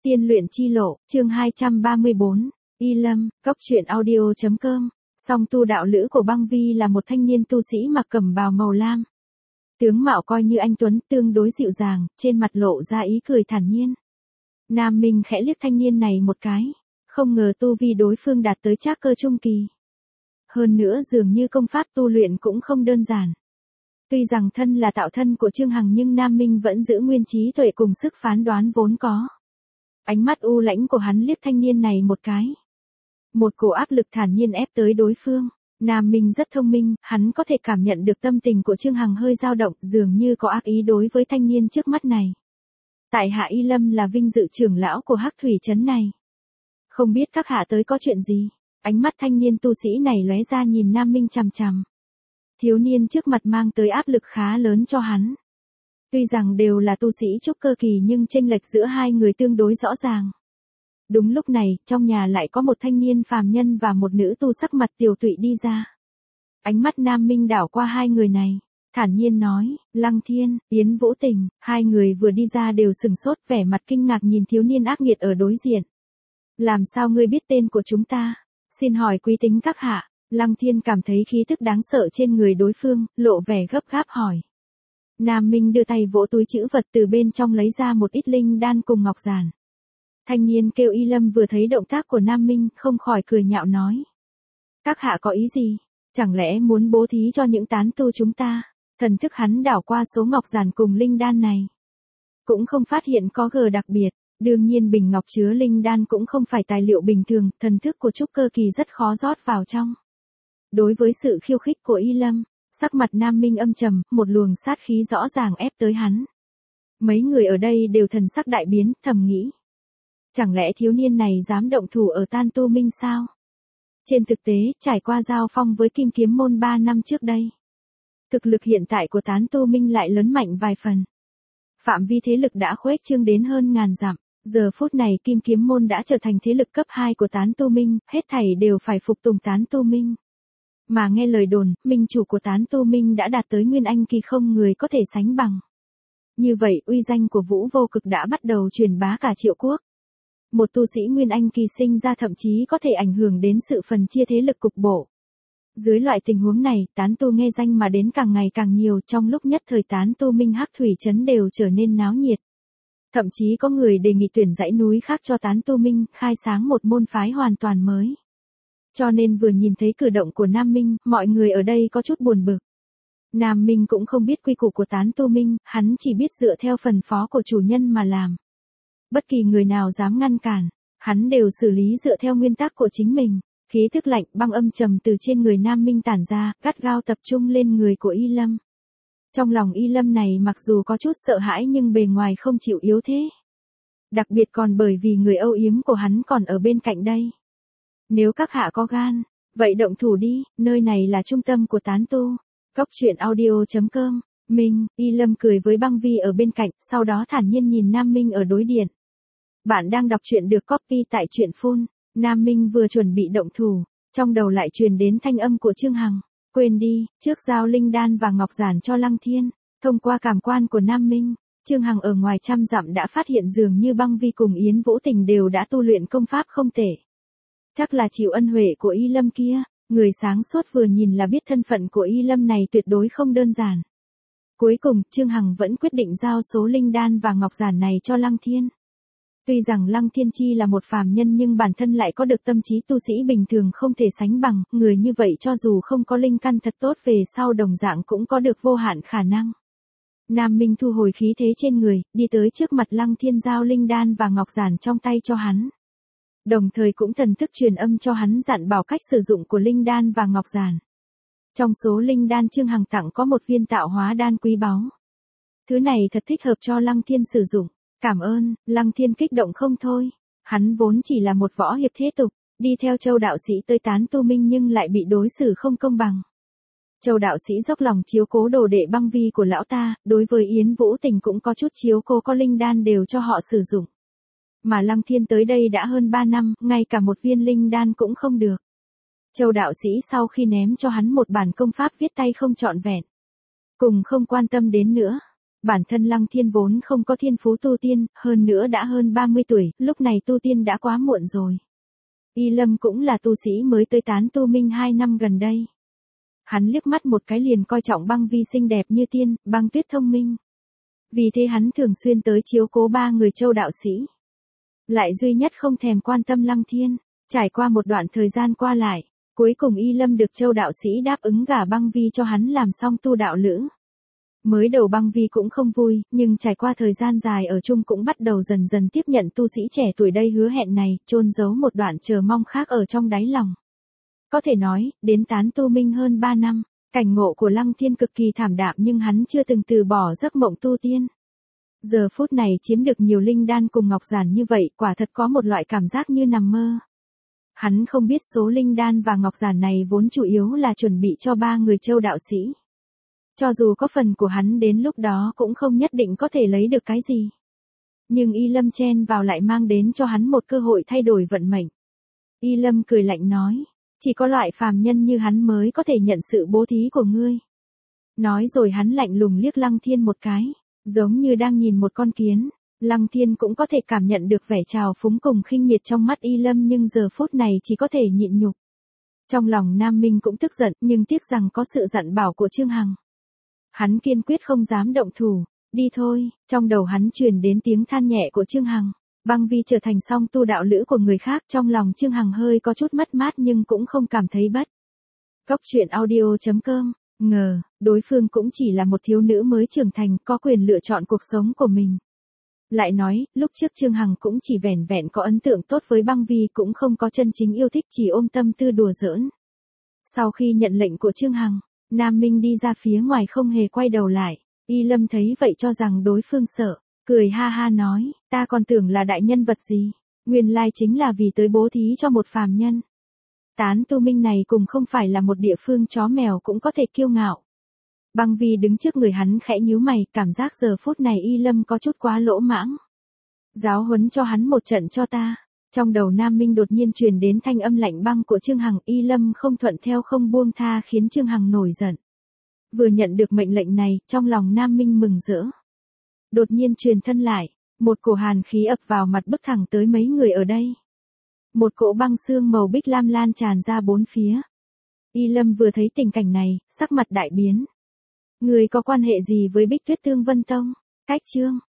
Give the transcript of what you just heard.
Tiên luyện chi lộ, chương 234, Y Lâm, Cốc truyện audio.com. Song tu đạo lữ của băng vi là một thanh niên tu sĩ mặc cẩm bào màu lam. Tướng mạo coi như anh tuấn, tương đối dịu dàng, trên mặt lộ ra ý cười thản nhiên. Nam Minh khẽ liếc thanh niên này một cái, không ngờ tu vi đối phương đạt tới trác cơ trung kỳ. Hơn nữa dường như công pháp tu luyện cũng không đơn giản. Tuy rằng thân là tạo thân của Trương Hằng nhưng Nam Minh vẫn giữ nguyên trí tuệ cùng sức phán đoán vốn có. Ánh mắt u lãnh của hắn liếc thanh niên này một cái. Một cổ áp lực thản nhiên ép tới đối phương. Nam Minh rất thông minh, hắn có thể cảm nhận được tâm tình của Trương Hằng hơi dao động, dường như có ác ý đối với thanh niên trước mắt này. Tại hạ Y Lâm là vinh dự trưởng lão của Hắc Thủy trấn này. Không biết các hạ tới có chuyện gì? Ánh mắt thanh niên tu sĩ này lóe ra nhìn Nam Minh chằm chằm. Thiếu niên trước mặt mang tới áp lực khá lớn cho hắn. Tuy rằng đều là tu sĩ trúc cơ kỳ nhưng chênh lệch giữa hai người tương đối rõ ràng. Đúng lúc này, trong nhà lại có một thanh niên phàm nhân và một nữ tu sắc mặt tiều tụy đi ra. Ánh mắt Nam Minh đảo qua hai người này, thản nhiên nói, Lăng Thiên, Yến Vũ Tình. Hai người vừa đi ra đều sừng sốt, vẻ mặt kinh ngạc nhìn thiếu niên ác nghiệt ở đối diện. Làm sao ngươi biết tên của chúng ta? Xin hỏi quý tính các hạ. Lăng Thiên cảm thấy khí tức đáng sợ trên người đối phương, lộ vẻ gấp gáp hỏi. Nam Minh đưa tay vỗ túi trữ vật từ bên trong lấy ra một ít linh đan cùng ngọc giản. Thanh niên kêu Y Lâm vừa thấy động tác của Nam Minh không khỏi cười nhạo nói. Các hạ có ý gì? Chẳng lẽ muốn bố thí cho những tán tu chúng ta? Thần thức hắn đảo qua số ngọc giản cùng linh đan này. Cũng không phát hiện có gờ đặc biệt. Đương nhiên bình ngọc chứa linh đan cũng không phải tài liệu bình thường, thần thức của trúc cơ kỳ rất khó rót vào trong. Đối với sự khiêu khích của Y Lâm, sắc mặt Nam Minh âm trầm, một luồng sát khí rõ ràng ép tới hắn. Mấy người ở đây đều thần sắc đại biến, thầm nghĩ. Chẳng lẽ thiếu niên này dám động thủ ở Tan Tu Minh sao? Trên thực tế, trải qua giao phong với Kim Kiếm Môn 3 năm trước đây. Thực lực hiện tại của Tán Tu Minh lại lớn mạnh vài phần. Phạm vi thế lực đã khuếch trương đến hơn ngàn dặm. Giờ phút này Kim Kiếm Môn đã trở thành thế lực cấp 2 của Tán Tu Minh, hết thảy đều phải phục tùng Tán Tu Minh. Mà nghe lời đồn, minh chủ của Tán Tu Minh đã đạt tới Nguyên Anh kỳ không người có thể sánh bằng. Như vậy, uy danh của Vũ Vô Cực đã bắt đầu truyền bá cả Triệu Quốc. Một tu sĩ Nguyên Anh kỳ sinh ra thậm chí có thể ảnh hưởng đến sự phân chia thế lực cục bộ. Dưới loại tình huống này, tán tu nghe danh mà đến càng ngày càng nhiều, trong lúc nhất thời Tán Tu Minh Hắc Thủy trấn đều trở nên náo nhiệt. Thậm chí có người đề nghị tuyển dãy núi khác cho Tán Tu Minh, khai sáng một môn phái hoàn toàn mới. Cho nên vừa nhìn thấy cử động của Nam Minh, mọi người ở đây có chút buồn bực. Nam Minh cũng không biết quy củ của Tán Tu Minh, hắn chỉ biết dựa theo phần phó của chủ nhân mà làm. Bất kỳ người nào dám ngăn cản, hắn đều xử lý dựa theo nguyên tắc của chính mình. Khí thức lạnh băng âm trầm từ trên người Nam Minh tản ra, gắt gao tập trung lên người của Y Lâm. Trong lòng Y Lâm này mặc dù có chút sợ hãi nhưng bề ngoài không chịu yếu thế. Đặc biệt còn bởi vì người âu yếm của hắn còn ở bên cạnh đây. Nếu các hạ có gan, vậy động thủ đi, nơi này là trung tâm của tán tu. Cốc truyện audio.com. Minh, Y Lâm cười với băng vi ở bên cạnh, sau đó thản nhiên nhìn Nam Minh ở đối diện. Bạn đang đọc truyện được copy tại truyện phun. Nam Minh vừa chuẩn bị động thủ, trong đầu lại truyền đến thanh âm của Trương Hằng. Quên đi, trước giao linh đan và ngọc giản cho Lăng Thiên. Thông qua cảm quan của Nam Minh, Trương Hằng ở ngoài trăm dặm đã phát hiện dường như băng vi cùng Yến Vũ Tình đều đã tu luyện công pháp không tệ. Chắc là chịu ân huệ của Y Lâm kia, người sáng suốt vừa nhìn là biết thân phận của Y Lâm này tuyệt đối không đơn giản. Cuối cùng, Trương Hằng vẫn quyết định giao số linh đan và ngọc giản này cho Lăng Thiên. Tuy rằng Lăng Thiên Chi là một phàm nhân nhưng bản thân lại có được tâm trí tu sĩ bình thường không thể sánh bằng, người như vậy cho dù không có linh căn thật tốt về sau đồng dạng cũng có được vô hạn khả năng. Nam Minh thu hồi khí thế trên người, đi tới trước mặt Lăng Thiên giao linh đan và ngọc giản trong tay cho hắn. Đồng thời cũng thần thức truyền âm cho hắn dặn bảo cách sử dụng của linh đan và ngọc giản. Trong số linh đan Trương Hằng tặng có một viên tạo hóa đan quý báu. Thứ này thật thích hợp cho Lăng Thiên sử dụng. Cảm ơn, Lăng Thiên kích động không thôi. Hắn vốn chỉ là một võ hiệp thế tục, đi theo Châu đạo sĩ tới Tán Tu Minh nhưng lại bị đối xử không công bằng. Châu đạo sĩ dốc lòng chiếu cố đồ đệ băng vi của lão ta, đối với Yến Vũ Tình cũng có chút chiếu cố, có linh đan đều cho họ sử dụng. Mà Lăng Thiên tới đây đã hơn 3 năm, ngay cả một viên linh đan cũng không được. Châu đạo sĩ sau khi ném cho hắn một bản công pháp viết tay không trọn vẹn, cùng không quan tâm đến nữa. Bản thân Lăng Thiên vốn không có thiên phú tu tiên, hơn nữa đã hơn 30 tuổi, lúc này tu tiên đã quá muộn rồi. Y Lâm cũng là tu sĩ mới tới tán tu minh 2 năm gần đây. Hắn liếc mắt một cái liền coi trọng Băng Vi xinh đẹp như tiên, Băng Tuyết thông minh. Vì thế hắn thường xuyên tới chiếu cố 3 người Châu đạo sĩ. Lại duy nhất không thèm quan tâm Lăng Thiên, trải qua một đoạn thời gian qua lại, cuối cùng Y Lâm được Châu đạo sĩ đáp ứng gả Băng Vi cho hắn làm song tu đạo lữ. Mới đầu Băng Vi cũng không vui, nhưng trải qua thời gian dài ở chung cũng bắt đầu dần dần tiếp nhận tu sĩ trẻ tuổi đây hứa hẹn này, chôn giấu một đoạn chờ mong khác ở trong đáy lòng. Có thể nói, đến tán tu minh hơn 3 năm, cảnh ngộ của Lăng Thiên cực kỳ thảm đạm nhưng hắn chưa từng từ bỏ giấc mộng tu tiên. Giờ phút này chiếm được nhiều linh đan cùng ngọc giản như vậy, quả thật có một loại cảm giác như nằm mơ. Hắn không biết số linh đan và ngọc giản này vốn chủ yếu là chuẩn bị cho 3 người Châu đạo sĩ. Cho dù có phần của hắn đến lúc đó cũng không nhất định có thể lấy được cái gì. Nhưng Y Lâm chen vào lại mang đến cho hắn một cơ hội thay đổi vận mệnh. Y Lâm cười lạnh nói, chỉ có loại phàm nhân như hắn mới có thể nhận sự bố thí của ngươi. Nói rồi hắn lạnh lùng liếc Lăng Thiên một cái, giống như đang nhìn một con kiến. Lăng Thiên cũng có thể cảm nhận được vẻ trào phúng cùng khinh miệt trong mắt Y Lâm nhưng giờ phút này chỉ có thể nhịn nhục. Trong lòng Nam Minh cũng tức giận nhưng tiếc rằng có sự dặn bảo của Trương Hằng. Hắn kiên quyết không dám động thủ, đi thôi, trong đầu hắn truyền đến tiếng than nhẹ của Trương Hằng. Băng Vi trở thành song tu đạo lữ của người khác trong lòng Trương Hằng hơi có chút mất mát nhưng cũng không cảm thấy bất. Cốc truyện audio.com, ngờ, đối phương cũng chỉ là một thiếu nữ mới trưởng thành có quyền lựa chọn cuộc sống của mình. Lại nói, lúc trước Trương Hằng cũng chỉ vẻn vẹn có ấn tượng tốt với Băng Vi cũng không có chân chính yêu thích chỉ ôm tâm tư đùa giỡn. Sau khi nhận lệnh của Trương Hằng, Nam Minh đi ra phía ngoài không hề quay đầu lại, Y Lâm thấy vậy cho rằng đối phương sợ, cười ha ha nói, ta còn tưởng là đại nhân vật gì, nguyên lai chính là vì tới bố thí cho một phàm nhân. Tán tu minh này cùng không phải là một địa phương chó mèo cũng có thể kiêu ngạo. Băng Vi đứng trước người hắn khẽ nhíu mày, cảm giác giờ phút này Y Lâm có chút quá lỗ mãng. Giáo huấn cho hắn một trận cho ta. Trong đầu Nam Minh đột nhiên truyền đến thanh âm lạnh băng của Trương Hằng, Y Lâm không thuận theo không buông tha khiến Trương Hằng nổi giận. Vừa nhận được mệnh lệnh này, trong lòng Nam Minh mừng rỡ. Đột nhiên truyền thân lại, một cổ hàn khí ập vào mặt bức thẳng tới mấy người ở đây. Một cỗ băng xương màu bích lam lan tràn ra bốn phía. Y Lâm vừa thấy tình cảnh này, sắc mặt đại biến. Người có quan hệ gì với Bích Tuyết Tương Vân Tông? Cách chương